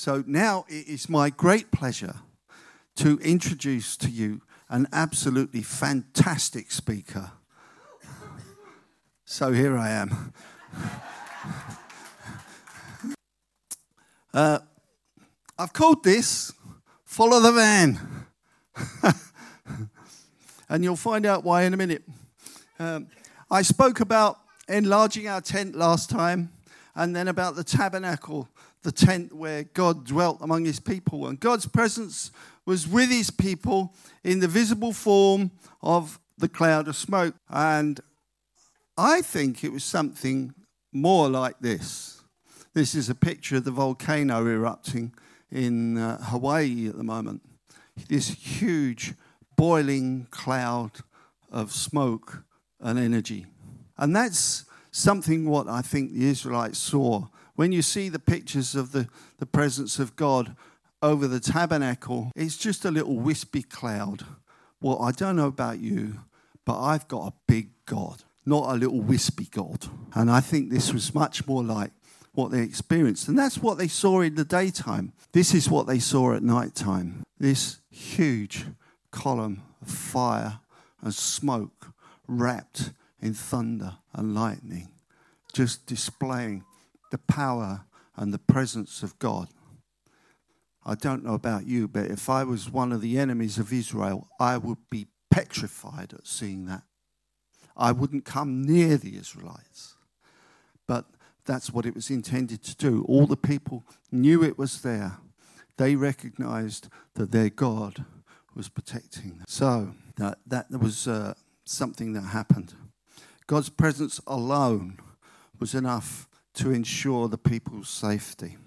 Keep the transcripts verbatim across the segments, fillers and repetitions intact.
So now it is my great pleasure to introduce to you an absolutely fantastic speaker. So here I am. uh, I've called this Follow the Van. And you'll find out why in a minute. Um, I spoke about enlarging our tent last time, and then about the tabernacle, the tent where God dwelt among his people. And God's presence was with his people in the visible form of the cloud of smoke. And I think it was something more like this. This is a picture of the volcano erupting in uh, Hawaii at the moment. This huge boiling cloud of smoke and energy. And that's something what I think the Israelites saw. When you see the pictures of the, the presence of God over the tabernacle, it's just a little wispy cloud. Well, I don't know about you, but I've got a big God, not a little wispy God. And I think this was much more like what they experienced. And that's what they saw in the daytime. This is what they saw at nighttime. This huge column of fire and smoke wrapped in thunder and lightning, just displaying the power and the presence of God. I don't know about you, but if I was one of the enemies of Israel, I would be petrified at seeing that. I wouldn't come near the Israelites. But that's what it was intended to do. All the people knew it was there. They recognized that their God was protecting them. So that, that was uh, something that happened. God's presence alone was enough to ensure the people's safety.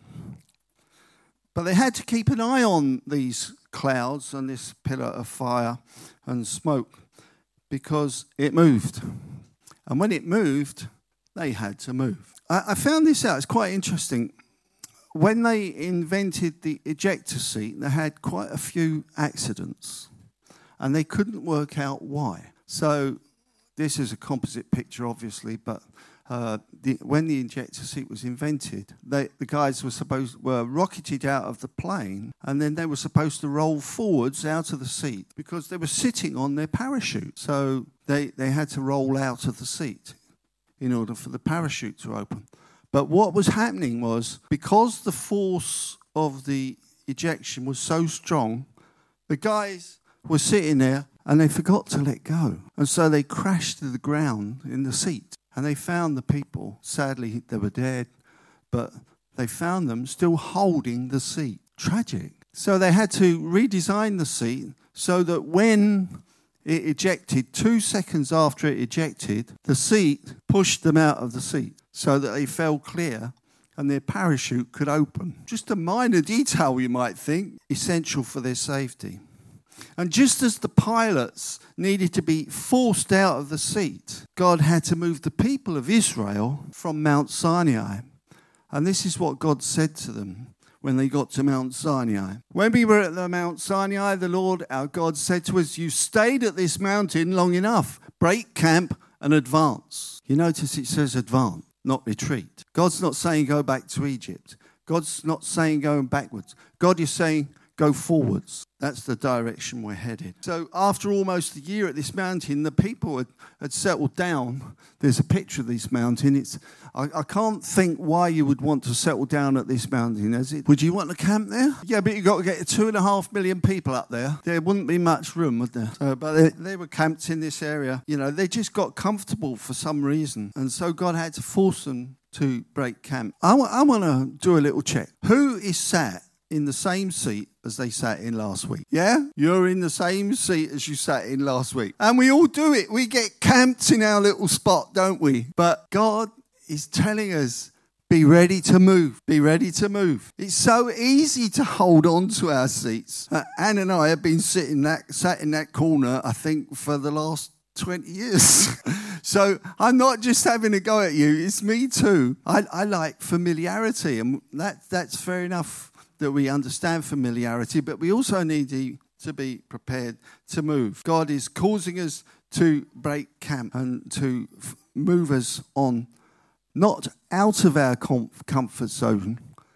But they had to keep an eye on these clouds and this pillar of fire and smoke because it moved. And when it moved, they had to move. I, I found this out. It's quite interesting. When they invented the ejector seat, they had quite a few accidents, and they couldn't work out why. So this is a composite picture, obviously, but uh, the, when the ejector seat was invented, they, the guys were supposed were rocketed out of the plane, and then they were supposed to roll forwards out of the seat because they were sitting on their parachute. So they, they had to roll out of the seat in order for the parachute to open. But what was happening was, because the force of the ejection was so strong, the guys were sitting there and they forgot to let go. And so they crashed to the ground in the seat. And they found the people, sadly they were dead, but they found them still holding the seat. Tragic. So they had to redesign the seat so that when it ejected, two seconds after it ejected, the seat pushed them out of the seat so that they fell clear and their parachute could open. Just a minor detail, you might think, essential for their safety. And just as the pilots needed to be forced out of the seat, God had to move the people of Israel from Mount Sinai. And this is what God said to them when they got to Mount Sinai. When we were at the Mount Sinai, the Lord our God said to us, "You stayed at this mountain long enough. Break camp and advance." You notice it says advance, not retreat. God's not saying go back to Egypt. God's not saying going backwards. God is saying go forwards. That's the direction we're headed. So after almost a year at this mountain, the people had, had settled down. There's a picture of this mountain. It's I, I can't think why you would want to settle down at this mountain. Is it? Would you want to camp there? Yeah, but you've got to get two and a half million people up there. There wouldn't be much room, would there? So, but they, they were camped in this area. You know, they just got comfortable for some reason. And so God had to force them to break camp. I, w- I want to do a little check. Who is sat in the same seat as they sat in last week? Yeah? You're in the same seat as you sat in last week. And we all do it. We get camped in our little spot, don't we? But God is telling us, be ready to move. Be ready to move. It's so easy to hold on to our seats. Uh, Anne and I have been sitting that sat in that corner, I think, for the last twenty years. So I'm not just having a go at you. It's me too. I, I like familiarity, and that that's fair enough that we understand familiarity, but we also need to, to be prepared to move. God is causing us to break camp and to f- move us on, not out of our com- comfort zone,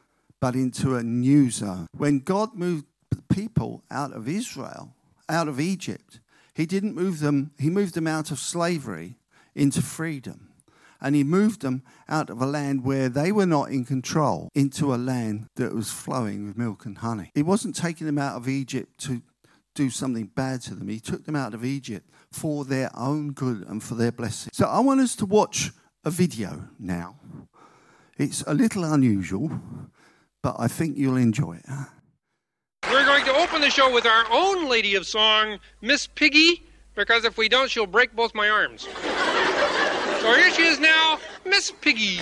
but into a new zone. When God moved the people out of Israel, out of Egypt, he didn't move them, he moved them out of slavery into freedom. And he moved them out of a land where they were not in control into a land that was flowing with milk and honey. He wasn't taking them out of Egypt to do something bad to them. He took them out of Egypt for their own good and for their blessing. So I want us to watch a video now. It's a little unusual, but I think you'll enjoy it. We're going to open the show with our own lady of song, Miss Piggy, because if we don't, she'll break both my arms. So here she is now, Miss Piggy.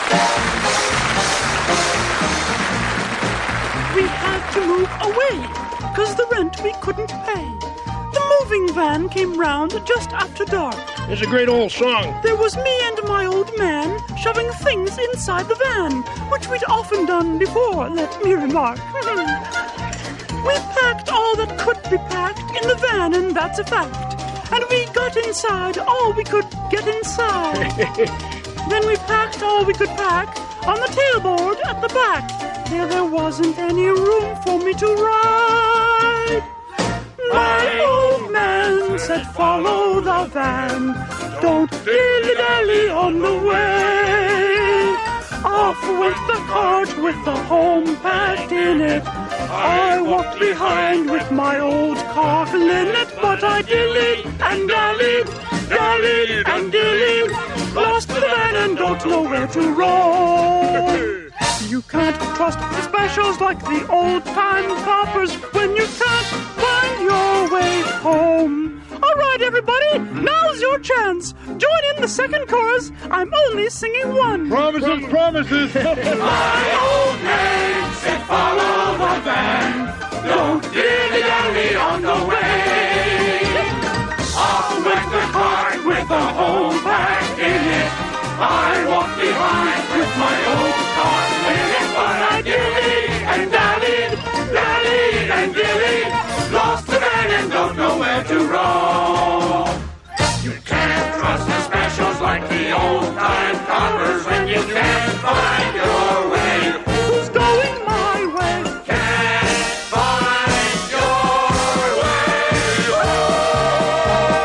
We had to move away, because the rent we couldn't pay. The moving van came round just after dark. It's a great old song. There was me and my old man shoving things inside the van, which we'd often done before, let me remark. We packed all that could be packed in the van, and that's a fact. And we got inside all we could get inside. Then we packed all we could pack on the tailboard at the back. There there wasn't any room for me to ride. My old man said, follow the van. Don't dilly-dally on the way. Off went the cart with the home packed in it. I walked behind with my old car linen, but I dillied and dallied, dallied and dillied, lost the van and don't know where to roll. You can't trust the specials like the old-time coppers when you can't find your way home. All right, everybody, now's your chance. Join in the second chorus. I'm only singing one. Promises, promises. My old man said, follow the van. Don't dilly-dally on the way. Off went the cart with the whole pack in it. I walked behind with my old car in it, but I dillied and dallied, dallied and dillied, lost the van and don't know where to roll. You can't trust the specials like the old-time coppers when you can't find your way. Who's going my way? Can't find your way home.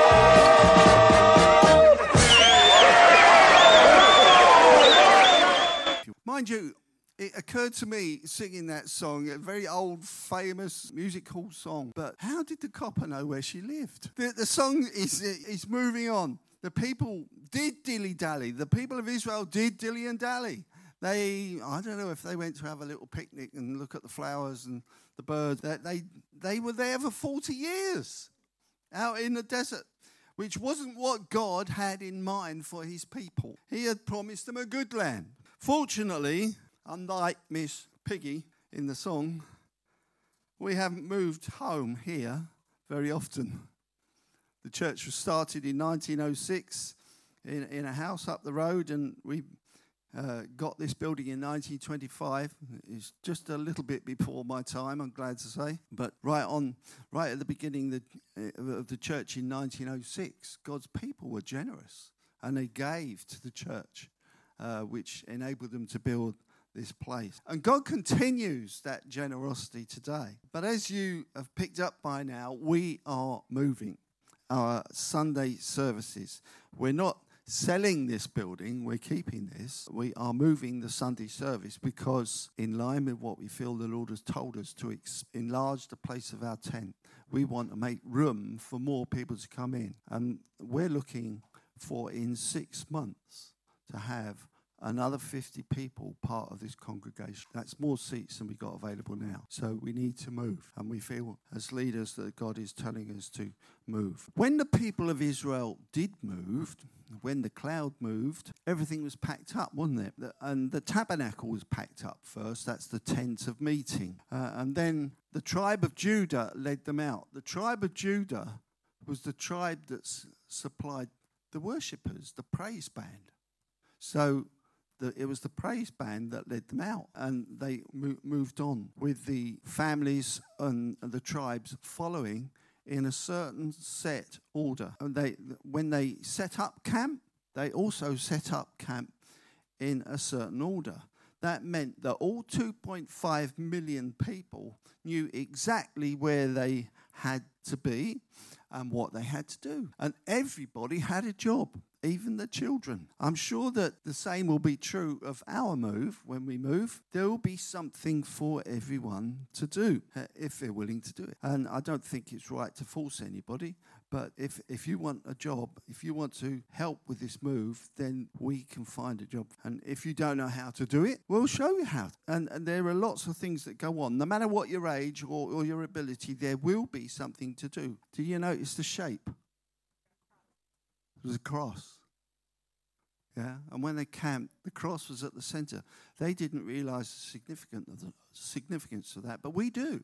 Mind you, it occurred to me singing that song, a very old, famous music hall song. But how did the copper know where she lived? The, the song is is moving on. The people did dilly-dally. The people of Israel did dilly and dally. They, I don't know if they went to have a little picnic and look at the flowers and the birds. They, they, they were there for forty years out in the desert, which wasn't what God had in mind for his people. He had promised them a good land. Fortunately, unlike Miss Piggy in the song, we haven't moved home here very often. The church was started in nineteen oh six in, in a house up the road, and we uh, got this building in nineteen twenty-five. It's just a little bit before my time, I'm glad to say. But right on, right at the beginning of the, of the church in nineteen oh six, God's people were generous, and they gave to the church, uh, which enabled them to build this place. And God continues that generosity today. But as you have picked up by now, we are moving our Sunday services. We're not selling this building, we're keeping this. We are moving the Sunday service because, in line with what we feel the Lord has told us to ex- enlarge the place of our tent, we want to make room for more people to come in. And we're looking for, in six months, to have another fifty people part of this congregation. That's more seats than we've got available now. So we need to move. And we feel as leaders that God is telling us to move. When the people of Israel did move, when the cloud moved, everything was packed up, wasn't it? And the tabernacle was packed up first. That's the tent of meeting. Uh, and then the tribe of Judah led them out. The tribe of Judah was the tribe that s- supplied the worshippers, the praise band. So The, it was the praise band that led them out, and they mo- moved on with the families and, and the tribes following in a certain set order. And they, when they set up camp, they also set up camp in a certain order. that meant that all two point five million people knew exactly where they had to be and what they had to do. And everybody had a job, even the children. I'm sure that the same will be true of our move. When we move, there will be something for everyone to do uh, if they're willing to do it. And I don't think it's right to force anybody, but if, if you want a job, if you want to help with this move, then we can find a job. And if you don't know how to do it, we'll show you how. And, and there are lots of things that go on. No matter what your age or, or your ability, there will be something to do. Do you notice the shape? It was a cross. Yeah, and when they camped, the cross was at the center. They didn't realize the significance of, the significance of that, but we do.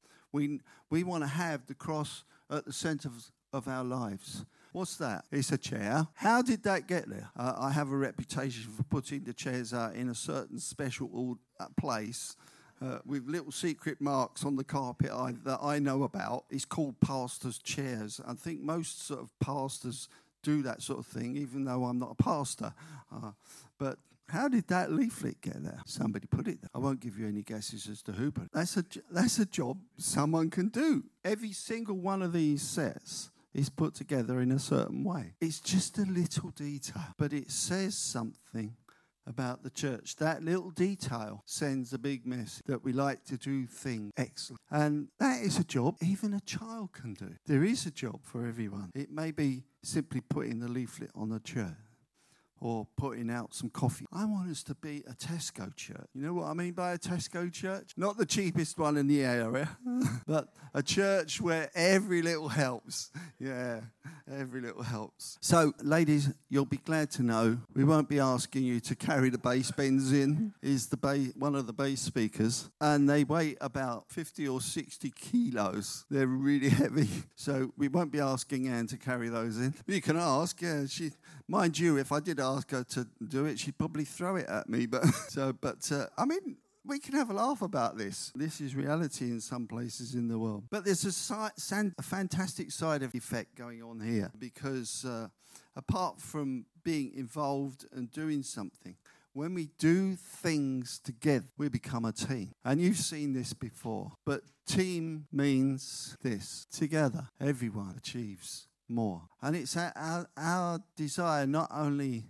We we want to have the cross at the center of, of our lives. What's that? It's a chair. How did that get there? Uh, I have a reputation for putting the chairs out in a certain special place uh, with little secret marks on the carpet I, that I know about. It's called pastors' chairs. I think most sort of pastors do that sort of thing, even though I'm not a pastor. Uh, but how did that leaflet get there? Somebody put it there. I won't give you any guesses as to who put it. That's a, that's a job someone can do. Every single one of these sets is put together in a certain way. It's just a little detail, but it says something about the church. That little detail sends a big message that we like to do things excellent. And that is a job even a child can do. There is a job for everyone. It may be simply putting the leaflet on a chair or putting out some coffee. I want us to be a Tesco church. You know what I mean by a Tesco church? Not the cheapest one in the area, but a church where every little helps. Yeah, every little helps. So, ladies, you'll be glad to know we won't be asking you to carry the bass bins in. Is the ba- one of the bass speakers, and they weigh about fifty or sixty kilos. They're really heavy, so we won't be asking Anne to carry those in. You can ask, yeah. She, mind you, if I did ask her to do it, she'd probably throw it at me. But so, but uh, I mean, we can have a laugh about this. This is reality in some places in the world. But there's a, si- a fantastic side of effect going on here, because uh, apart from being involved and doing something, when we do things together, we become a team. And you've seen this before. But team means this: together, everyone achieves more. And it's our, our desire, not only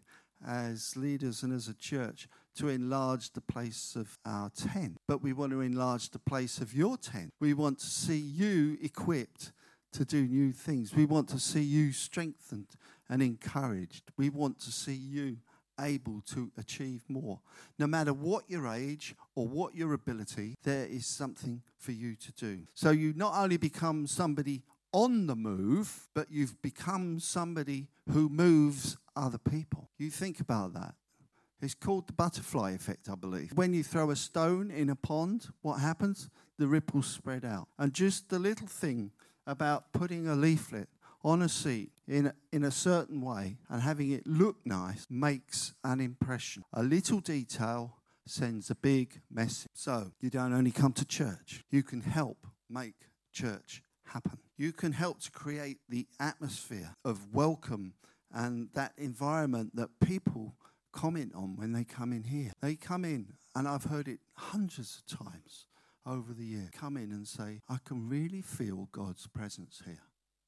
as leaders and as a church, to enlarge the place of our tent, but we want to enlarge the place of your tent. We want to see you equipped to do new things. We want to see you strengthened and encouraged. We want to see you able to achieve more. No matter what your age or what your ability, there is something for you to do. So you not only become somebody on the move, but you've become somebody who moves other people. You think about that. It's called the butterfly effect, I believe. When you throw a stone in a pond, what happens? The ripples spread out. And just the little thing about putting a leaflet on a seat in a, in a certain way and having it look nice makes an impression. A little detail sends a big message. So you don't only come to church, you can help make church happen. You can help to create the atmosphere of welcome and that environment that people comment on when they come in here. They come in, and I've heard it hundreds of times over the year, come in and say, I can really feel God's presence here.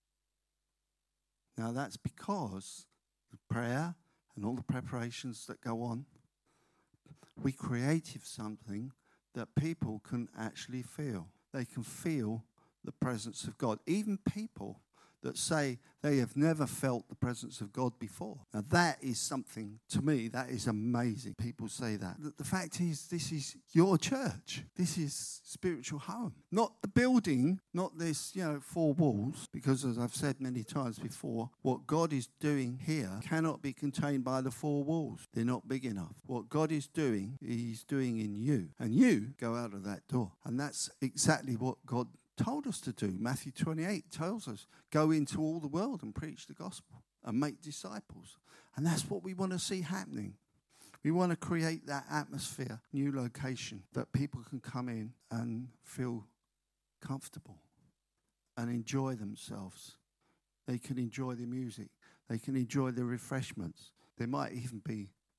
Now that's because the prayer and all the preparations that go on, we created something that people can actually feel. They can feel the presence of God. Even people that say they have never felt the presence of God before. Now that is something, to me, that is amazing. People say that. The fact is, this is your church. This is spiritual home. Not the building, not this, you know, four walls, because as I've said many times before, what God is doing here cannot be contained by the four walls. They're not big enough. What God is doing, He's doing in you. And you go out of that door. And that's exactly what God told us to do. Matthew twenty-eight tells us, go into all the world and preach the gospel and make disciples. And that's what we want to see happening. We want to create that atmosphere, new location, that people can come in and feel comfortable and enjoy themselves. They can enjoy the music. They can enjoy the refreshments. There might even be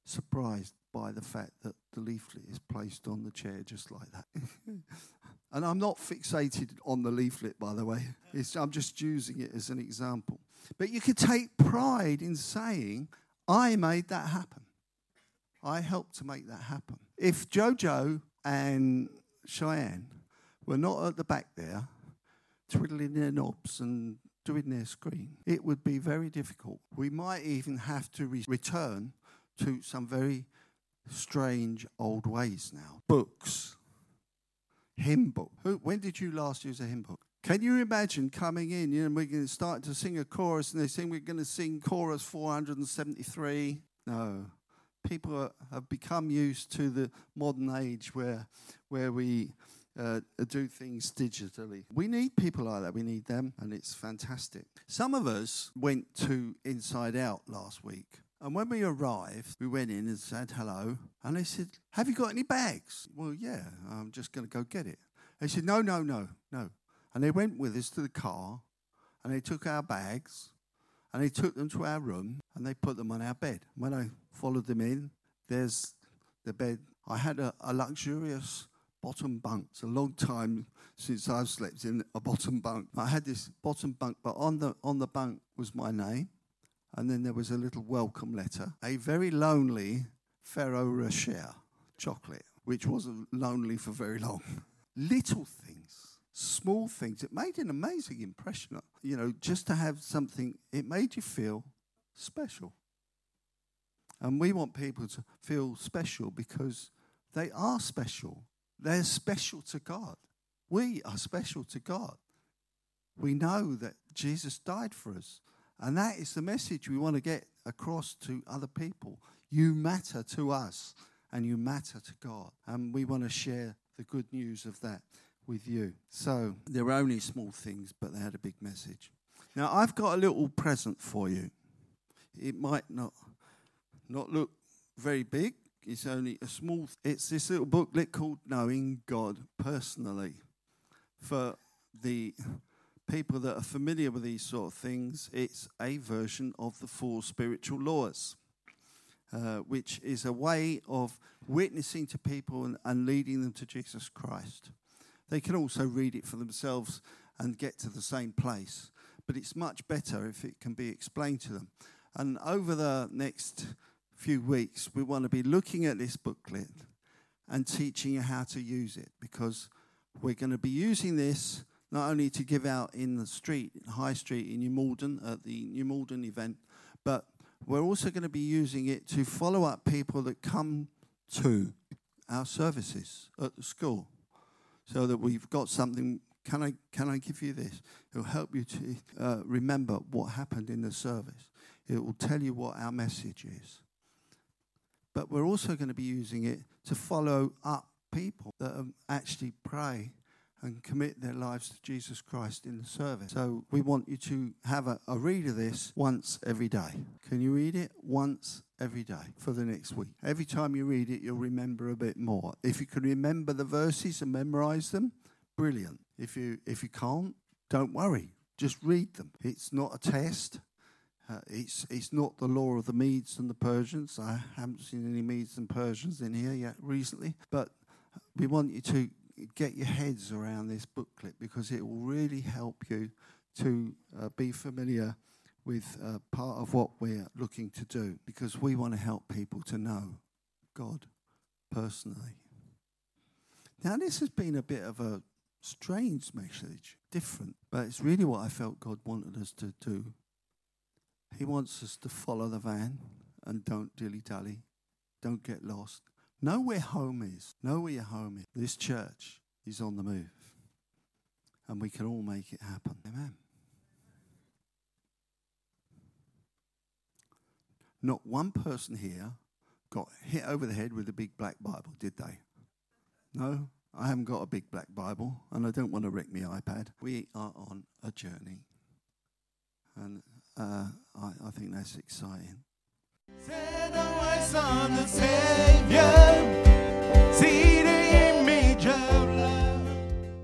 surprised by the fact that the leaflet is placed on the chair just like that. And I'm not fixated on the leaflet, by the way. It's, I'm just using it as an example. But you could take pride in saying, I made that happen. I helped to make that happen. If Jojo and Cheyenne were not at the back there, twiddling their knobs and doing their screen, it would be very difficult. We might even have to re- return to some very strange old ways now. Books. Hymn book. Who, when did you last use a hymn book? Can you imagine coming in, you know, we're going to start to sing a chorus and they sing we're going to sing chorus four hundred seventy-three? No. People are, have become used to the modern age where where we uh, do things digitally. We need people like that. We need them, and it's fantastic. Some of us went to Inside Out last week. And when we arrived, we went in and said hello. And they said, have you got any bags? Well, yeah, I'm just going to go get it. They said, no, no, no, no. And they went with us to the car, and they took our bags, and they took them to our room, and they put them on our bed. When I followed them in, there's the bed. I had a, a luxurious bottom bunk. It's a long time since I've slept in a bottom bunk. I had this bottom bunk, but on the on the bunk was my name. And then there was a little welcome letter, a very lonely Ferrero Rocher chocolate, which wasn't lonely for very long. Little things, small things. It made an amazing impression. You know, just to have something, it made you feel special. And we want people to feel special because they are special. They're special to God. We are special to God. We know that Jesus died for us. And that is the message we want to get across to other people. You matter to us, and you matter to God. And we want to share the good news of that with you. So they're only small things, but they had a big message. Now, I've got a little present for you. It might not, not look very big. It's only a small, it's this little booklet called Knowing God Personally. For the people that are familiar with these sort of things, it's a version of the four spiritual laws, uh, which is a way of witnessing to people and, and leading them to Jesus Christ. They can also read it for themselves and get to the same place, but it's much better if it can be explained to them. And over the next few weeks, we want to be looking at this booklet and teaching you how to use it, because we're going to be using this not only to give out in the street, High Street in New Malden, at the New Malden event, but we're also going to be using it to follow up people that come to our services at the school, so that we've got something. Can I can I give you this? It will help you to uh, remember what happened in the service. It will tell you what our message is. But we're also going to be using it to follow up people that um, actually pray and commit their lives to Jesus Christ in the service. So we want you to have a, a read of this once every day. Can you read it once every day for the next week? Every time you read it, you'll remember a bit more. If you can remember the verses and memorize them, brilliant. If you if you can't, don't worry. Just read them. It's not a test. Uh, it's it's not the law of the Medes and the Persians. I haven't seen any Medes and Persians in here yet recently. But we want you to get your heads around this booklet, because it will really help you to uh, be familiar with uh, part of what we're looking to do, because we want to help people to know God personally. Now, this has been a bit of a strange message, different, but it's really what I felt God wanted us to do. He wants us to follow the van and don't dilly-dally, don't get lost. Know where home is. Know where your home is. This church is on the move, and we can all make it happen. Amen. Not one person here got hit over the head with a big black Bible, did they? No, I haven't got a big black Bible, and I don't want to wreck my iPad. We are on a journey, and uh, I, I think that's exciting. Set our eyes on the Savior.